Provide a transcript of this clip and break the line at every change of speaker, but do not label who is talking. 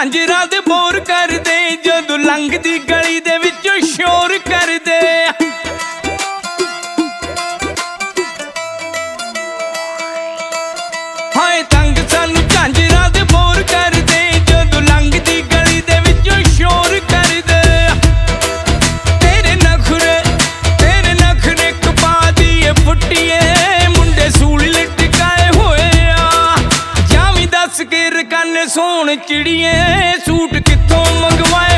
झांजरां दे bore कर दे जदों लंघदी गली दे विचों शोर कर दे। हाय तंग सानू झांजरां दे बोर कर दे जदों लंघदी गली दे विचों शोर कर दे। तेरे नखरे कपा दिए फुट्टिए मुंडे सूल लटकाए होए आ। जावी दस के रकाने सोन चिड़िए सूट कित्थों मंगवाए